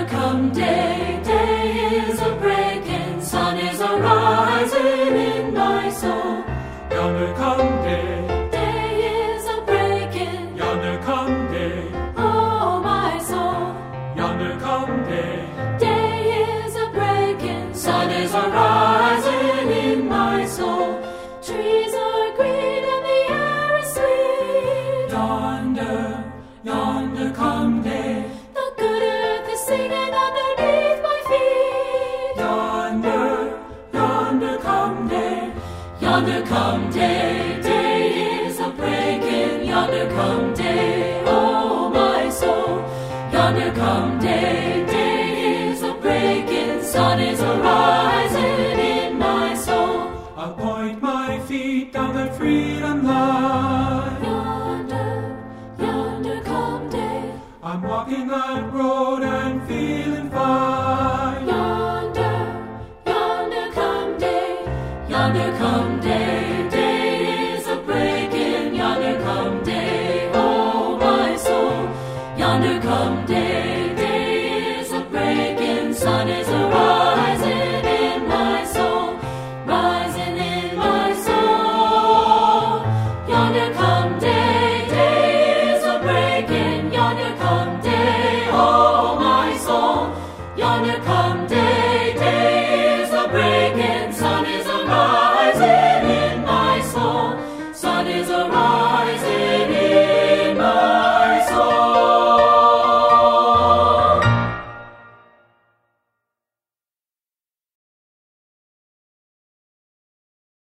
Yonder come day, day is a breaking, sun is a rising in my soul. Yonder come day, Day is a breaking, yonder come day, oh my soul. yonder come day. Day is a breaking, sun is a rising in my soul. Trees are green and the air is sweet. Yonder, yonder come day, The good earth is singing underneath my feet. yonder, yonder come day. Yonder come day, day is a breaking. Yonder come day, oh my soul. Yonder come day, day is a breaking. Sun is a rising in my soul. I'll point my feet down the freedom line. Yonder, yonder come day. I'm walking that road